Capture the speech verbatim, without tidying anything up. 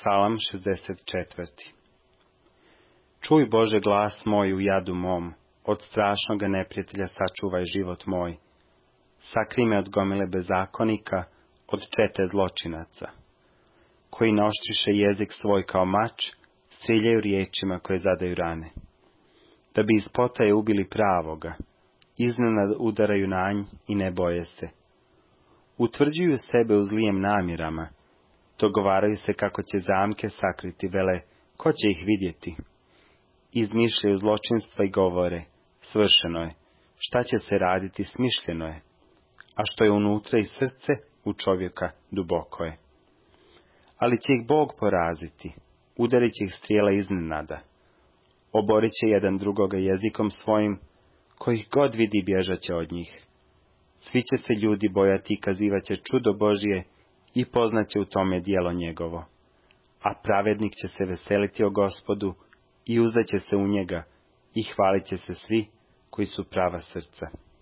Psalam šezdeset četvrti. Čuj Bože glas moj u jadu mom, od strašnoga neprijatelja sačuvaj život moj. Sakri me od gomile bezakonika, od čete zločinaca, koji naoštriše jezik svoj kao mač, striljaju riječima koje zadaju rane. Da bi iz potaje ubili pravoga, iznenada udaraju na nj i ne boje se. Utvrđuju sebe u zlijem namjerama, dogovaraju se kako će zamke sakriti, vele, ko će ih vidjeti? Izmišljaju zločinstva i govore, svršeno je, šta će se raditi, smišljeno je, a što je unutra i srce u čovjeka duboko je. Ali će ih Bog poraziti, udarit će ih strijela iznenada, oborit će jedan drugoga jezikom svojim, kojih god vidi bježat će od njih. Svi će se ljudi bojati i kazivat će čudo Božije i poznaće u tome djelo njegovo. A pravednik će se veseliti o Gospodu i uzet će se u njega i hvalit će se svi koji su prava srca.